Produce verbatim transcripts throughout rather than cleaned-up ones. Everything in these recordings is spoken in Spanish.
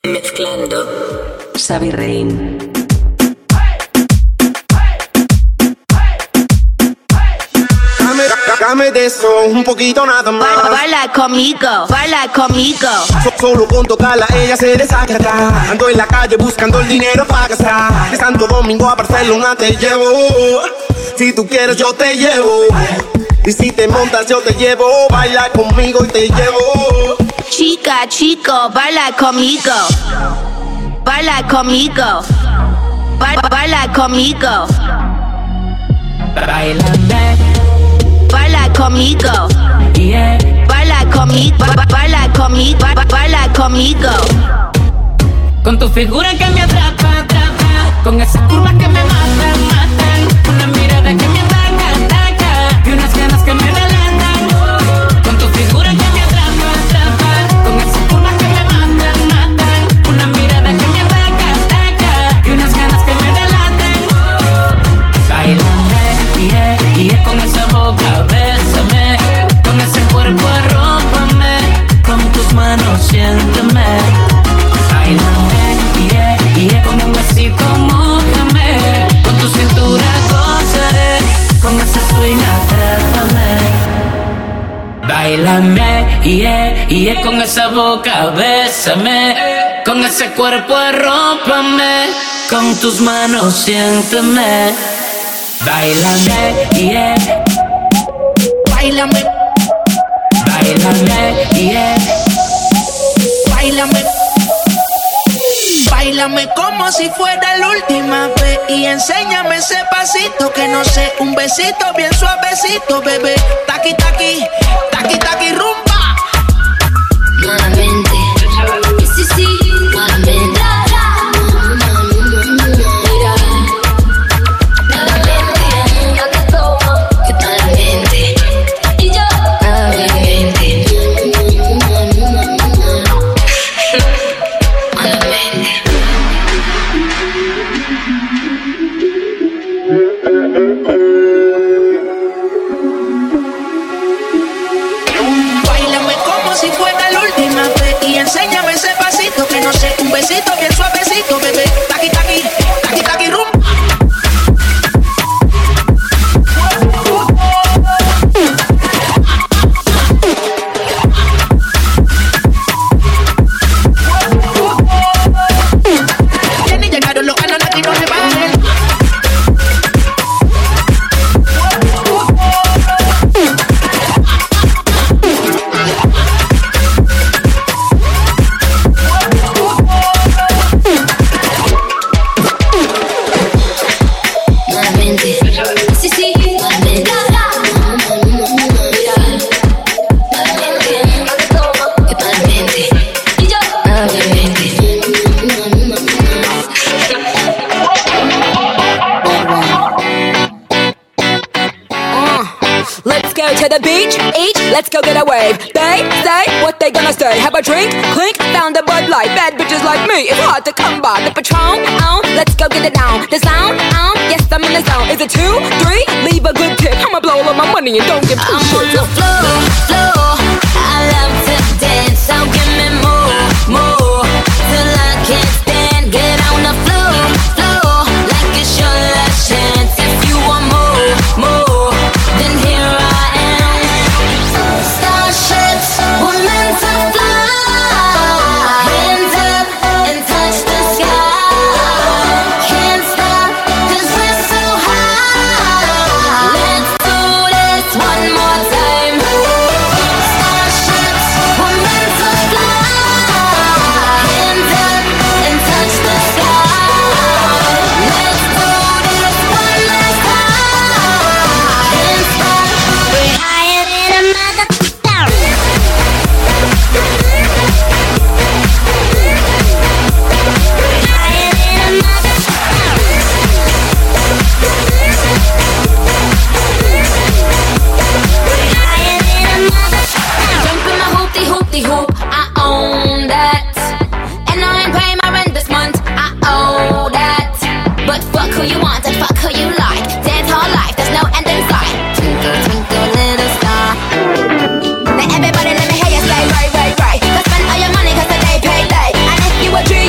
Mezclando Xavi Rein. Dame, dame de eso, un poquito nada más. Baila conmigo, baila conmigo. So- solo con tocarla ella se desacata. Ando en la calle buscando el dinero para gastar. De Santo Domingo a Barcelona te llevo. Si tú quieres yo te llevo. Y si te montas yo te llevo. Baila conmigo y te llevo. Chica, chico, baila conmigo. Baila conmigo. Ba- baila conmigo. Bailame, Baila conmigo. yeah. Baila conmigo. Ba- baila conmigo. Ba- baila conmigo. Con tu figura que me atrapa, atrapa. Con esas curvas que me matan, matan. Una mirada que me ataca, ataca. Y unas ganas que me delatan. Con tu figura que me atrapa, atrapa. Con esas curvas que me matan, matan. Una mirada que me ataca, ataca. Y unas ganas que me delatan. Bailame, yeah, yeah. Con esa boca, bésame. Con ese cuerpo, arrópame. Con tus manos, siénteme. Bailame, yeah, yeah. Con un besito, mójame. Con tu cintura, gozaré. Con ese swing, atrápame. Bailame, yeah, yeah. Con esa boca, bésame. Con ese cuerpo, arrópame. Con tus manos, siénteme. Bailame, yeah. Báilame, Bailame, yeah. báilame. Báilame como si fuera la última vez y enséñame ese pasito que no sé, un besito bien suavecito, bebé. Taqui, taqui, taqui, taqui, rumba. Nuevamente. Sí, sí, nuevamente. Mira, nuevamente. Yo te tomo. Que nuevamente. Y yo, nuevamente. Nuevamente. Báilame como si fuera la última vez y enséñame ese pasito que no sé, un besito bien suavecito, bebé. Taqui, taqui, taqui, taqui, rumba. Ya ni llegaron los ganos, aquí no se bajen. Nuevamente. Sí, sí, nuevamente. Mira, nuevamente. Yo te tomo. Que nuevamente. Y yo, nuevamente. Let's go to the beach, each, let's go get a wave. They say what they gonna say. Have a drink, clink, found a Bud Light. Bad bitches like me, it's hard to come by. The Patron, oh, let's go get it down. The sound, oh, yes, I'm in the zone. Is it two, three? Leave a good tip. I'ma blow all my money and don't give two I'm on shits. the floor, floor. I love to dance, so give me more, more. Till I can't stand, get on the floor, floor. Like it's your last chance. If you want more, more, then here I am. Starships were meant to fly. Hands up and touch the sky. Can't stop 'cause we're so high. Let's do this one more time. Starships were meant to fly. Hands up and touch the sky. Let's do this one last time. Can't stop. We're higher than a mother. Jump in my hoopty hoopty hoop, I own that. And I ain't paying my rent this month, I owe that. But fuck who you want and fuck who you like. Dance all life, there's no end in sight. Twinkle, twinkle, little star. Now everybody let me hear you say right, right, right. Go spend all your money 'cause today payday. And if you a dream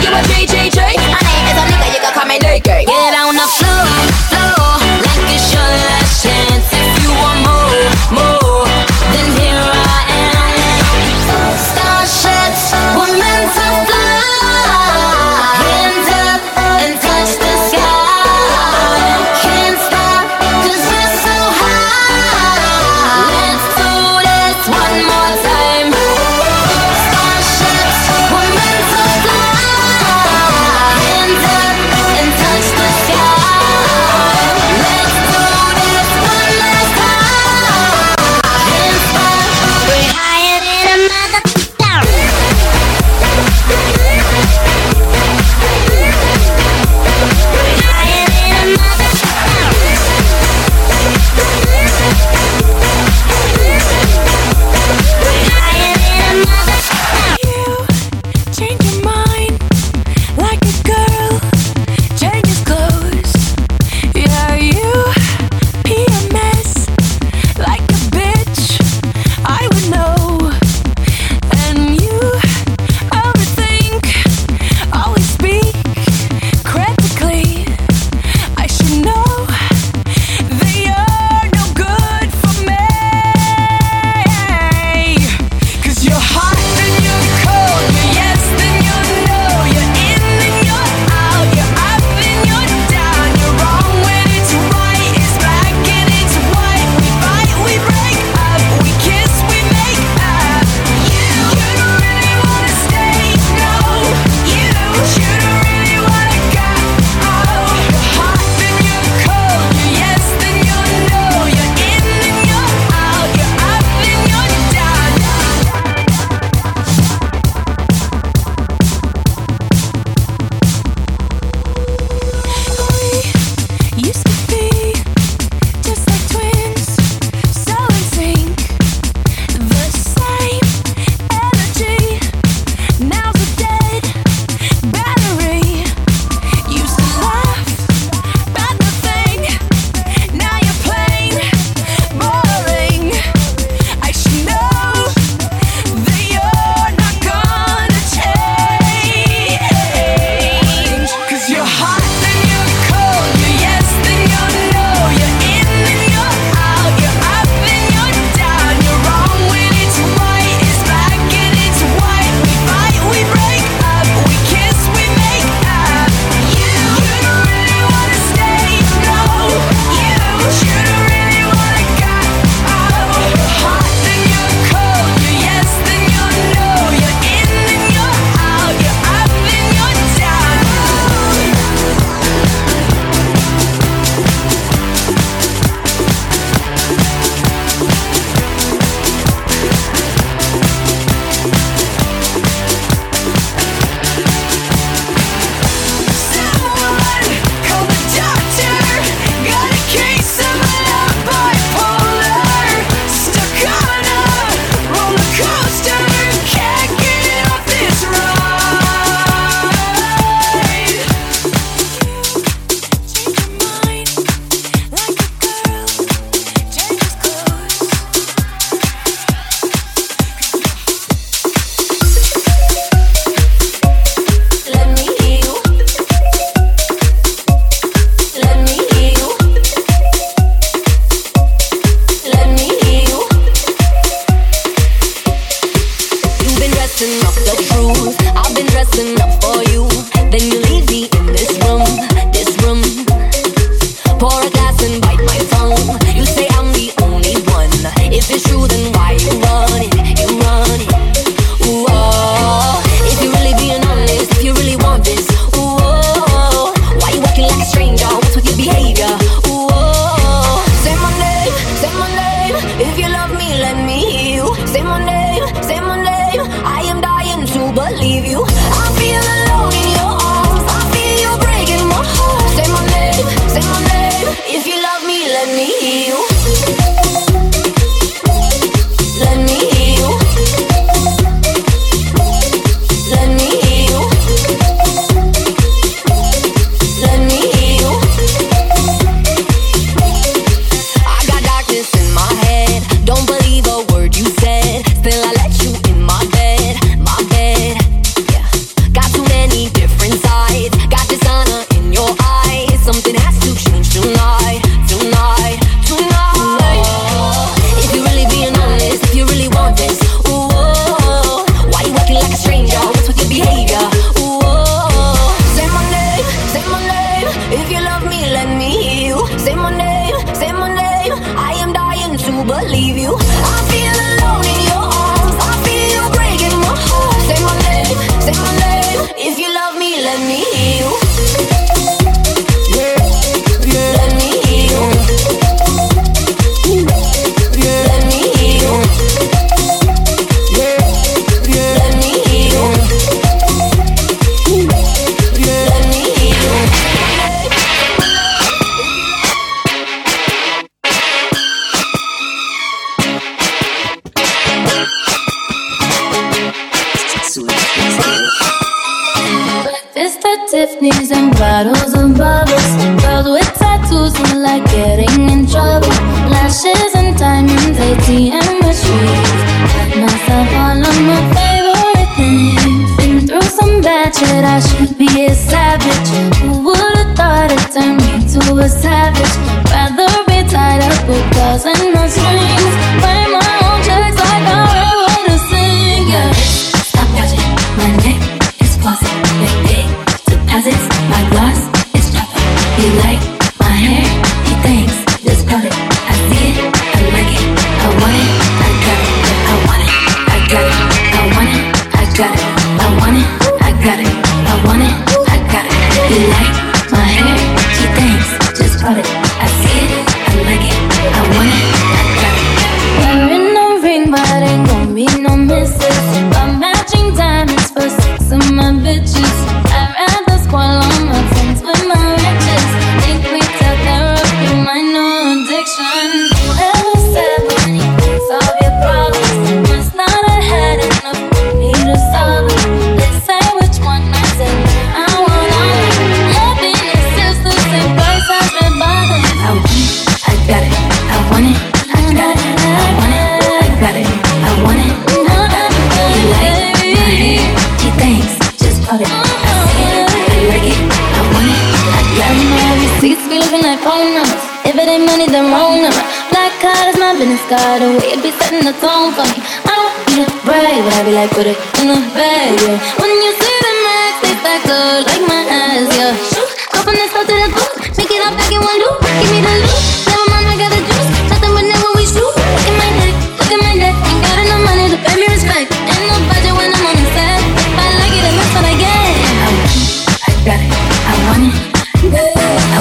at Tiffany's and bottles of bubbles. Girls with tattoos feel like getting in trouble. Lashes and diamonds, A T M machines. Got myself all of my favorite things. Been through some bad shit, I should be a savage. Who would've thought it turned me to a savage? Rather be tied up with girls and no strings. Write my own checks like I write what to sing, yeah. Stop watching, my neck is pausing. Big, big deposits, my gloss is dropping. He like my hair, he thinks, just cut it. I see it, I like it, I want it, I got it. I want it, I got it, I want it, I got it. I want it, I got it, I want it, I got it. He like my hair, he thinks, just cut it. I see it, I like it, I want it, I got it. Wearing no ring, but ain't gon' be no misses. Got matching diamonds for six of my bitches. I'd rather spoil all my friends with my riches. Think we tell therapy, my new addiction. Whoever said money can solve your problems must not have had enough money to solve it. They say which one I said I want all of it. Happiness is the same price I've been bothered. I want it, I got it. I want it, I got it. I want it, I got it. I want it, I got it. He like my hair, he thinks, just put it. I see it, I like it. I want it, I got it. My receipts be looking like phone numbers. If it ain't money, then wrong number. Black card is my business card. The way it be setting the tone for me. I don't need a brag, but I be like, put it in the bag, yeah. When you see the max, they stack up like my eyes, yeah. Shoot, open this up to the booth. Make it up back in one loop. Give me the loot. Never mind, I got the juice. Nothing but never we shoot. Look at my neck, look at my neck. Ain't got enough money to pay me respect. Ain't no budget when I'm on the set. If I like it, then that's what I get. I want it, I got it. I want it, I want it. I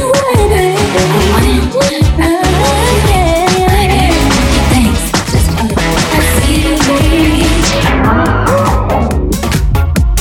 want it, I want it. Thanks, just put it. I see it.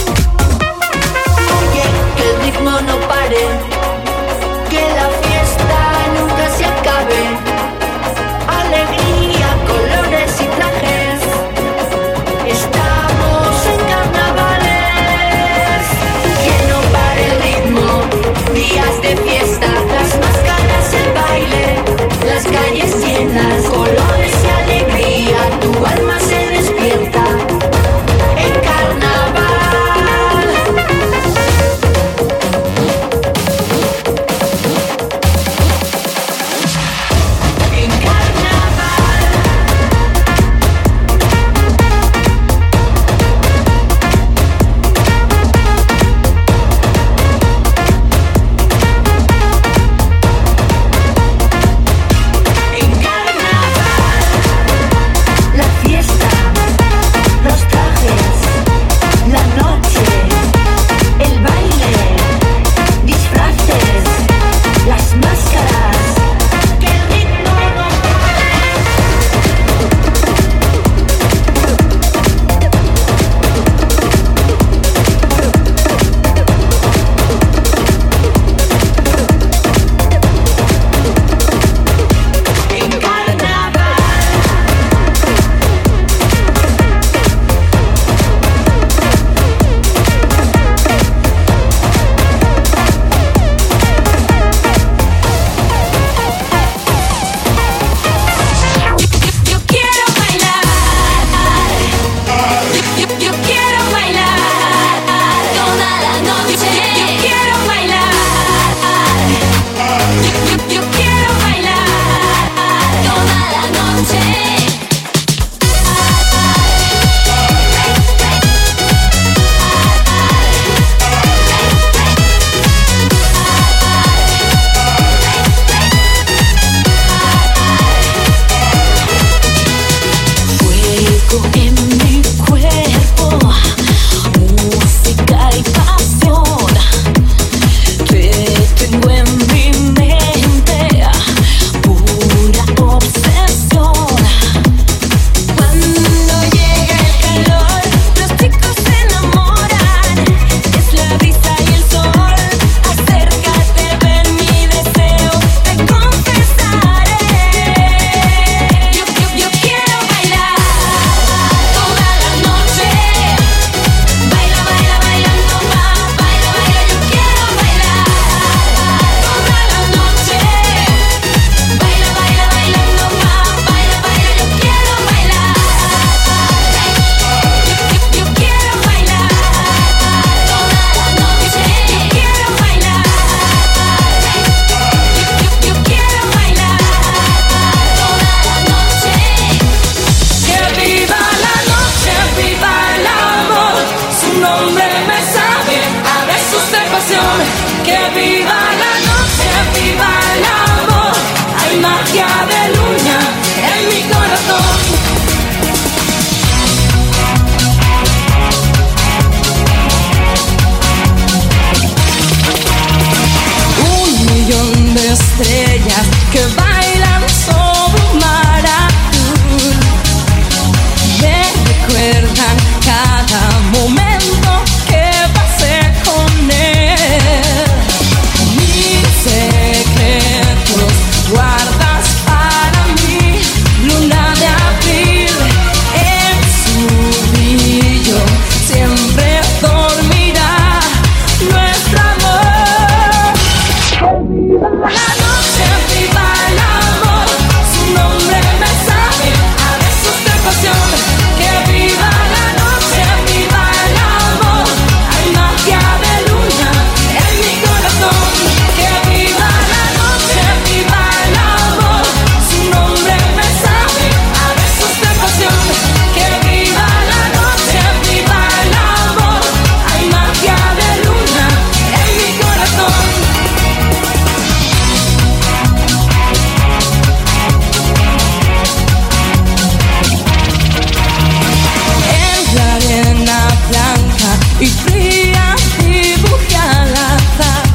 que viva la noche, viva el amor. Hay magia de luna en mi corazón. Un millón de estrellas que bailan sobre un mar azul, me recuerdan cada momento que pasé con él. Mis secretos guardas para mí, luna de abril, en su brillo siempre dormirá nuestro amor. Viva la noche, viva el amor, su nombre me sabe a besos de pasión. Que viva la noche, viva el amor, hay magia de luna en mi corazón. Que viva la noche, viva el amor, su nombre me sabe a besos de pasión. Que viva la noche, viva el amor, hay magia de luna en mi corazón. En la arena blanca y fría dibujé al azar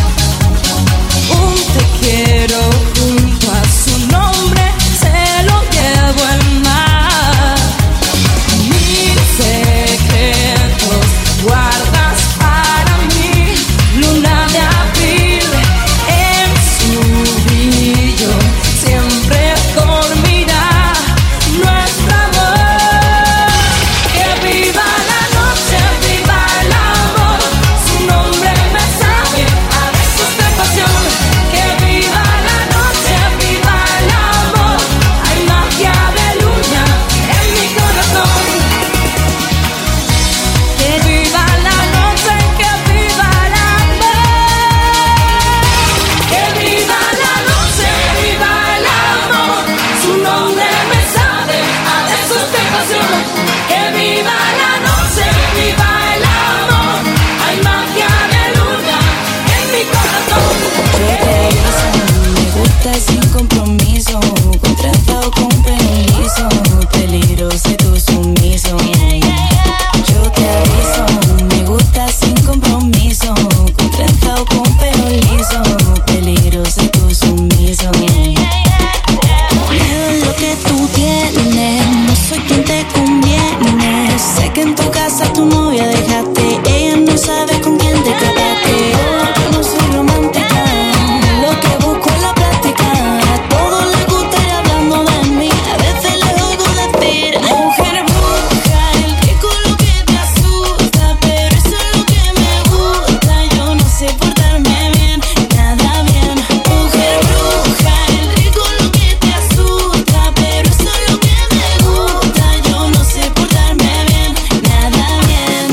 un te quiero junto a su nombre, se lo llevo el mar. Mis secretos guardas para mí, luna de abril, en su brillo siempre dormirá nuestro amor. Que viva la noche, viva el amor, su nombre me sabe a besos de pasión. Que viva la noche, viva el amor, hay magia de luna en mi corazón. Que viva la noche, que viva el amor. Que viva la noche, viva el amor, su nombre me sabe a besos de pasión. Que viva la noche, viva el amor, hay magia de luna en mi corazón. Me gusta sin compromiso, con tranza o con permiso, peligroso y tú sumiso. Yo te aviso, me gusta sin compromiso, con tranza o con pelo liso, peligroso y tú sumiso. Miedo es lo que tú tienes, no soy quien te conviene. Sé que en tu casa tu novia dejaste, ella no sabe con quién te escapaste. Yo no soy romántica, lo que busco es la práctica. A todos les gusta ir hablando de mí, a veces les oigo decir: mujer bruja, el rico lo que te asusta, pero eso es lo que me gusta. Yo no sé portarme bien, nada bien. Mujer bruja, el rico lo que te asusta, pero eso es lo que me gusta. Yo no sé portarme bien, nada bien.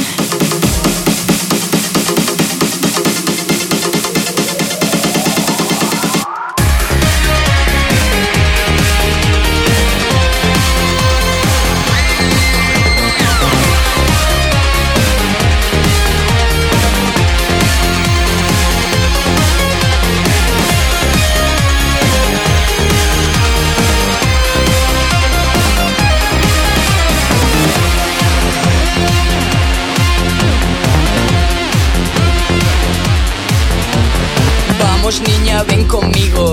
Vamos niña, ven conmigo.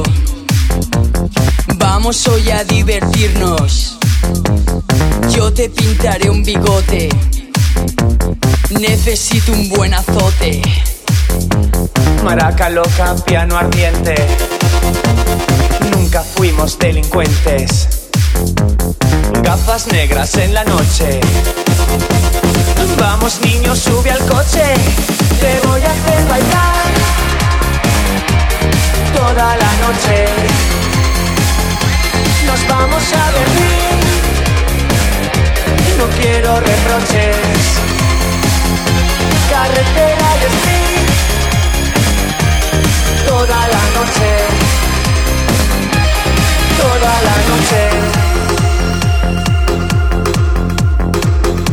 Vamos hoy a divertirnos. Yo te pintaré un bigote. Necesito un buen azote. Maraca loca, piano ardiente. Nunca fuimos delincuentes. Gafas negras en la noche. Vamos niño, sube al coche. Te voy a hacer bailar toda la noche. Nos vamos a dormir. No quiero reproches. Carretera y street. Toda la noche. Toda la noche.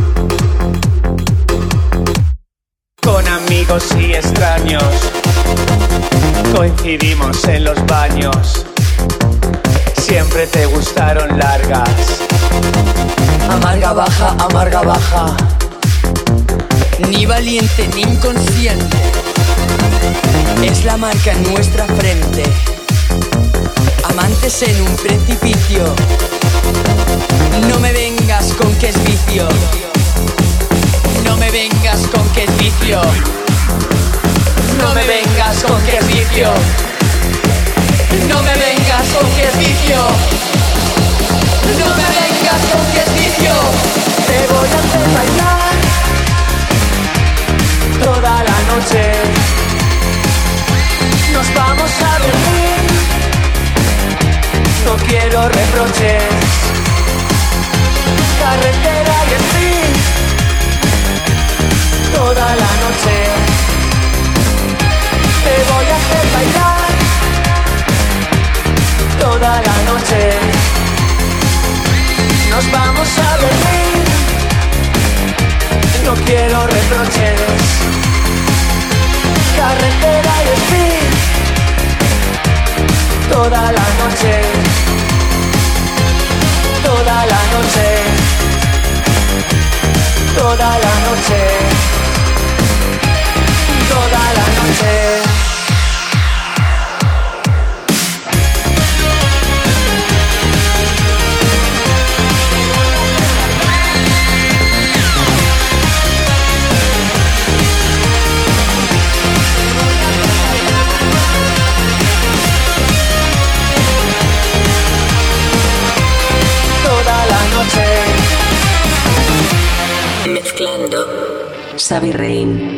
Con amigos y extraños Coincidimos en los baños, siempre te gustaron largas. Amarga baja, amarga baja, ni valiente ni inconsciente, es la marca en nuestra frente. Amantes en un precipicio, no me vengas con que es vicio, no me vengas con que es vicio, no me vengas con que es vicio, no me vengas con que es vicio, no me vengas con que es vicio. Te voy a hacer bailar toda la noche. Nos vamos a dormir, no quiero reproches. Carretera y street toda la noche. Te voy a hacer bailar toda la noche. Nos vamos a dormir, no quiero reproches. Carretera y speed toda la noche, toda la noche, toda la noche, toda la noche. Mezclando Xavi Rein.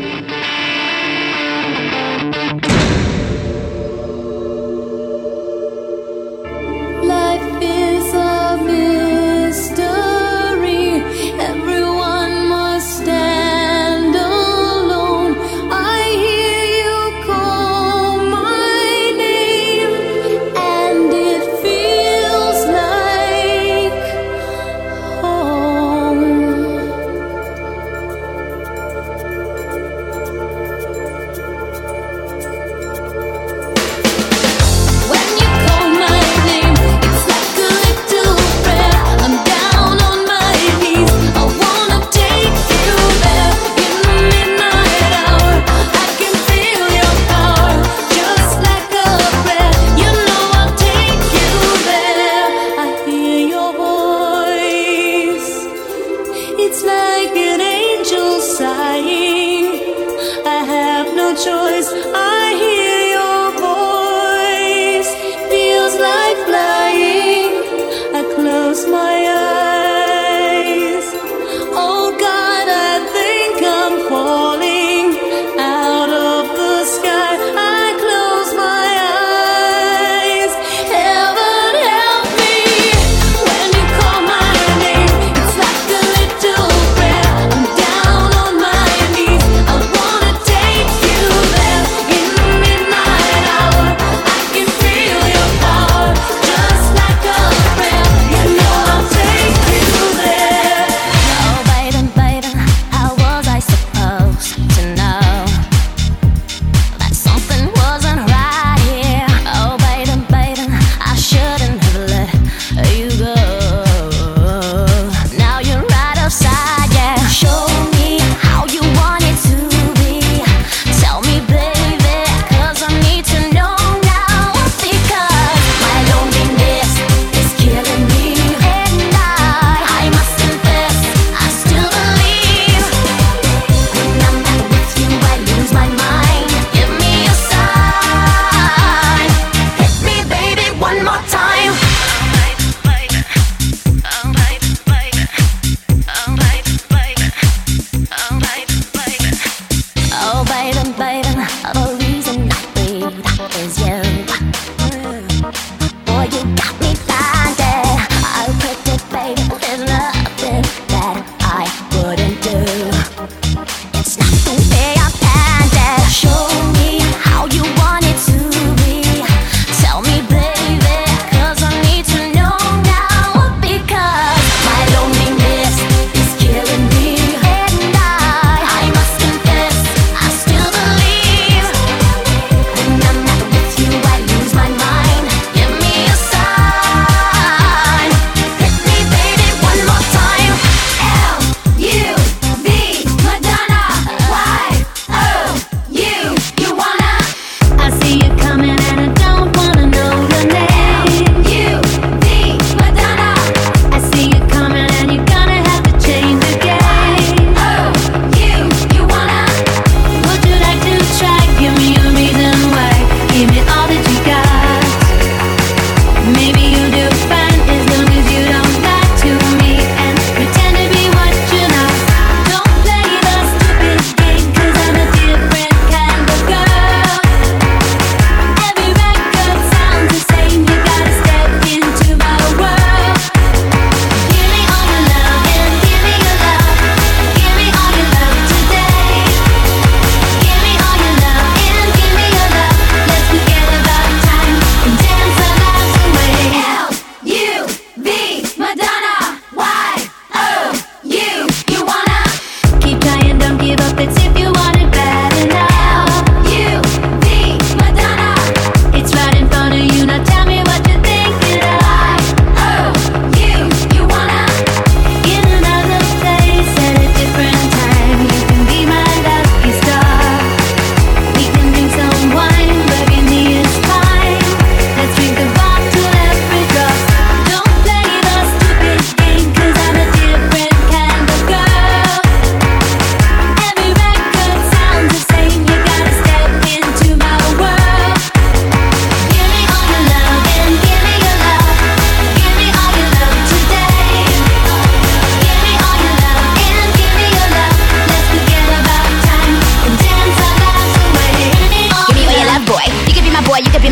In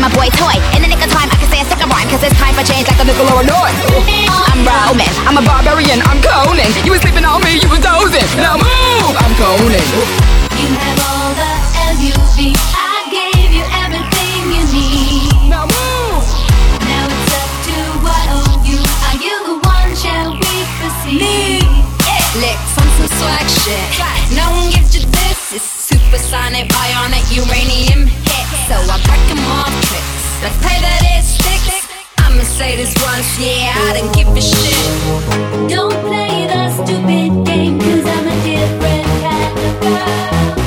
my boy toy. In the nick of time, I can say a second rhyme, cause it's time for change like a nickel or a noise. I'm Roman, I'm a barbarian, I'm Conan. You was sleeping on me, you was dozing. Now move, I'm Conan. You have all the L U V. I gave you everything you need. Now move. Now it's up to what of you. Are you the one, shall we proceed? Lick from some swag shit. No one gives you this. It's supersonic, bionic, uranium hit. So I break them off tricks. Let's pray that it sticks. I'ma say this once, yeah, I didn't give a shit. Don't play the stupid game, cause I'm a different kind of girl.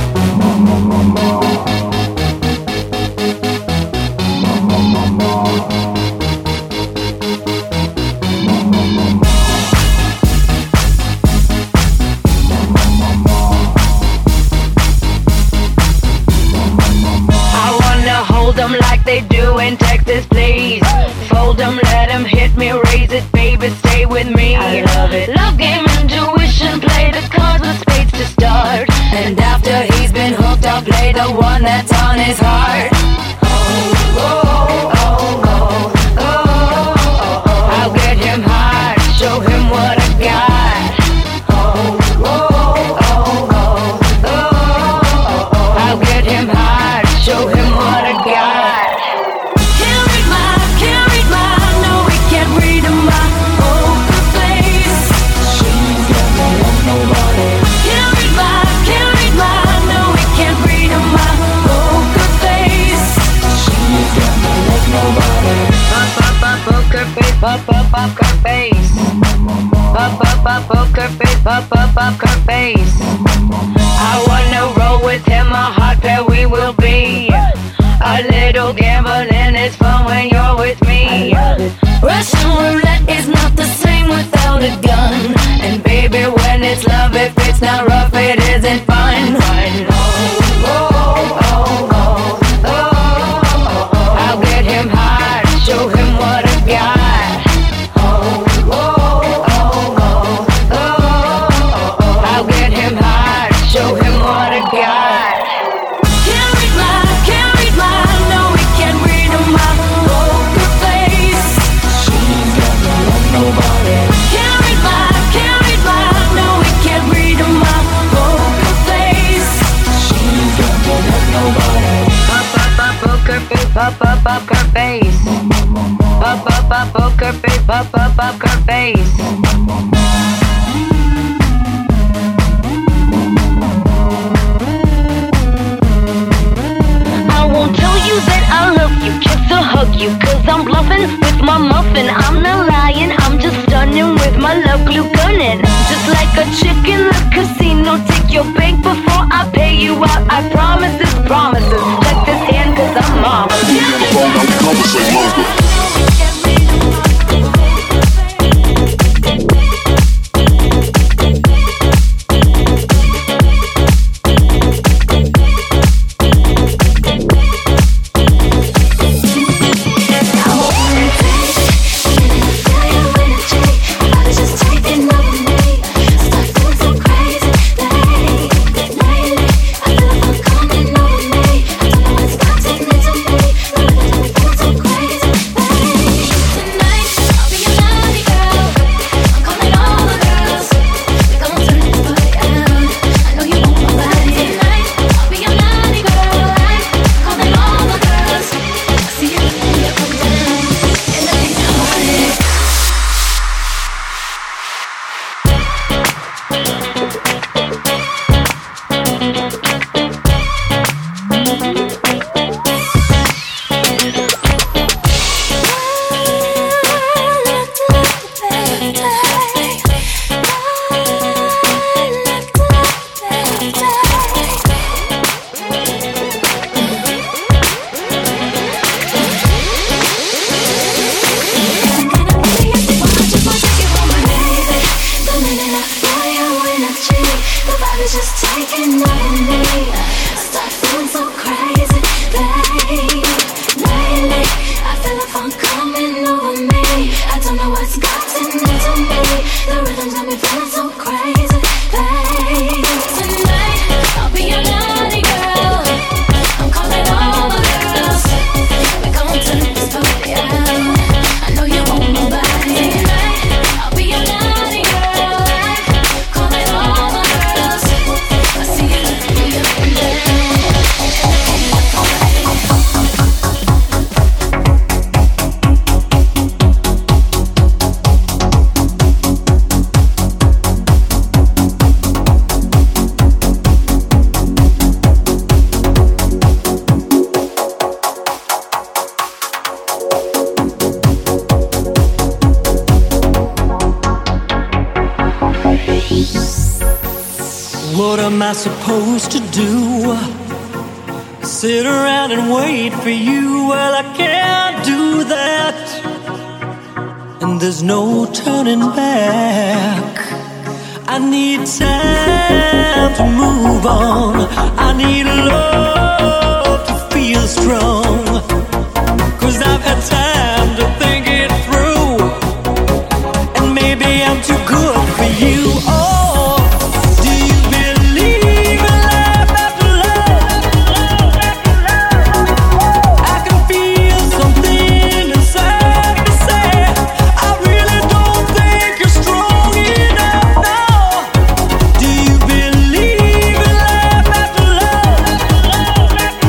Like they do in Texas, please. Fold them, let them hit me, raise it, baby, stay with me. I love it. Love game, intuition, play the cards with spades to start. And after he's been hooked, I'll play the one that's on his heart. Oh, oh, oh, oh, oh, oh, oh. I'll get him hard, show him what I got. Oh, oh, oh, oh, oh, oh, oh. I'll get him hard, show him what I got. Pop up up her face. Pop up up poker face. Pop up up her face. I wanna roll with him, a hot pair we will be. A little gambling is fun when you're with me. Russian roulette is not the same without a gun. And baby, when it's love, if it's not rough, it isn't fun. Oh, oh, oh, oh, oh, oh, oh. I'll get him hard, show him what I got. Pop up up her face. Pop up up poker face. Pop up up her face. I won't tell you that I love you, kiss or hug you, cause I'm bluffing with my muffin. I'm not lying, I'm just stunning with my love glue gunning. Just like a chick in the casino, take your bank before I pay you out. I promise this promises. Check this hand cause I'm mom. Coming over me. am I supposed to do? Sit around and wait for you? Well, I can't do that. And there's no turning back. I need time to move on. I need love to feel strong. 'Cause I've had time to think it through. And maybe I'm too good for you. Oh, do you believe in love after love? I can feel something inside me say I really don't think you're strong enough now. Do you believe in love after love?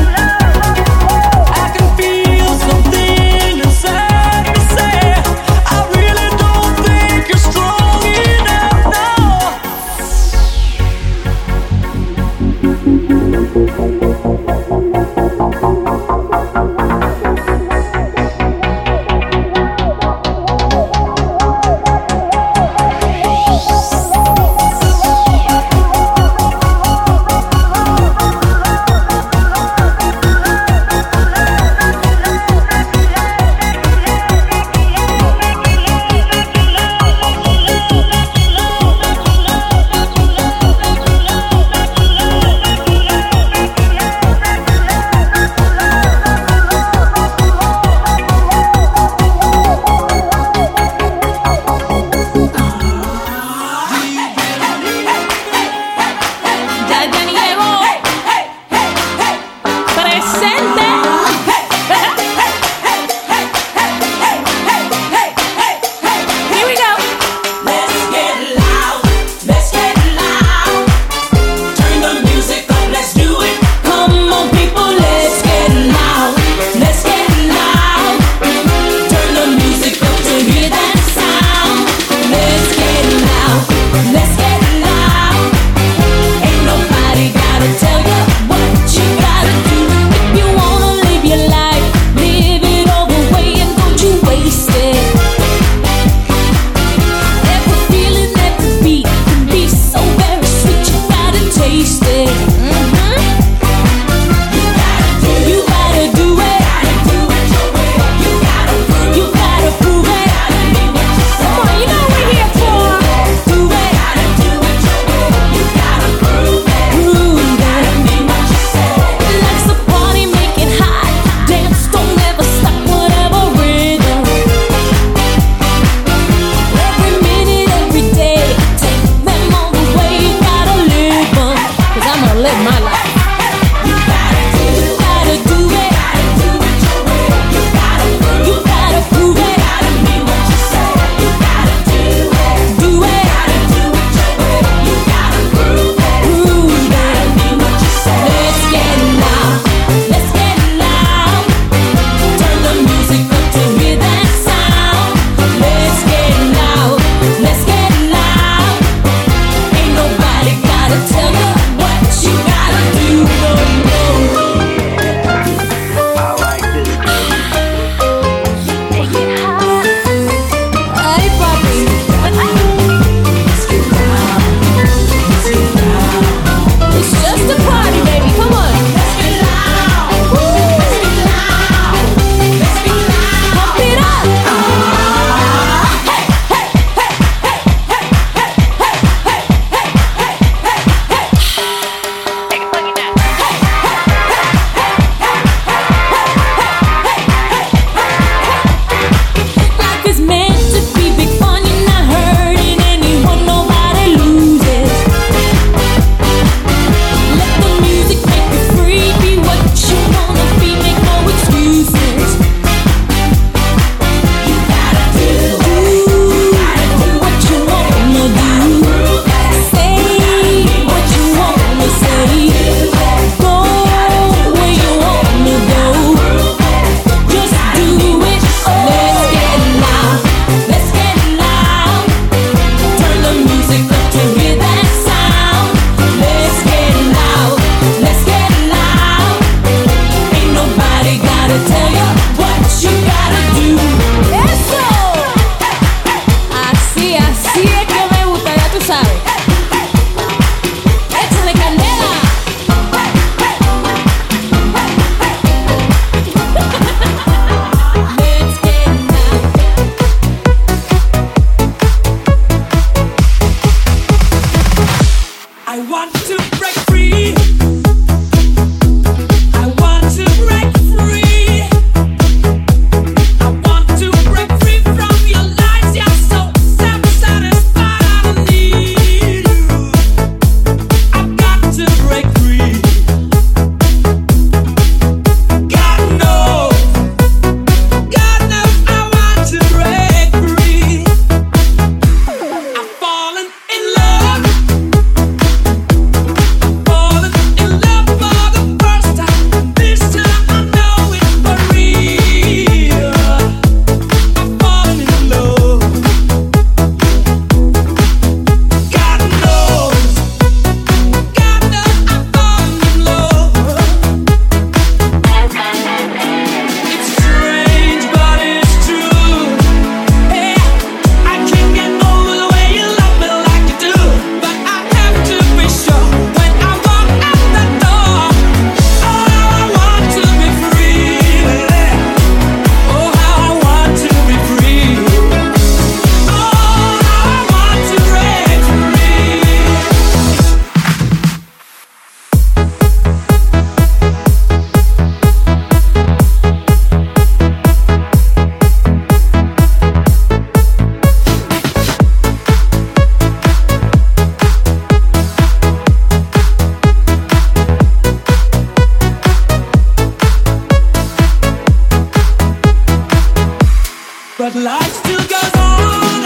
Life still goes on.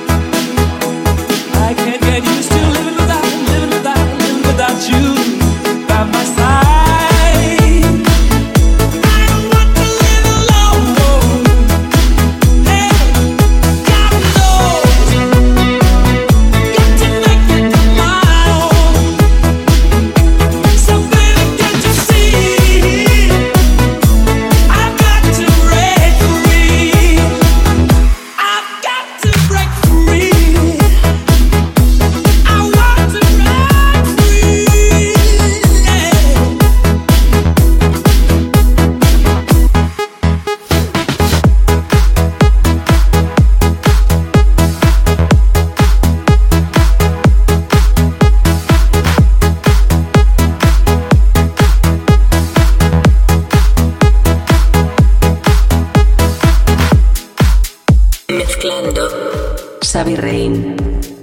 I can't get used to living without, living without, living without you by my side. I don't want to live alone. Hey, God knows, got to make it my own. So baby, can't you see? I've got to break free. I've got to break free. I want to break free. Mezclando Xavi Rein.